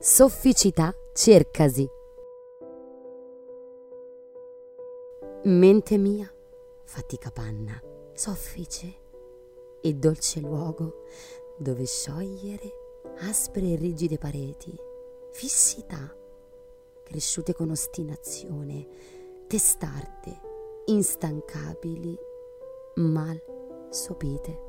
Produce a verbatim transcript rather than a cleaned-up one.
Sofficità cercasi. Mente mia, fatica panna, soffice e dolce luogo dove sciogliere aspre e rigide pareti, fissità, cresciute con ostinazione, testarde, instancabili, mal sopite.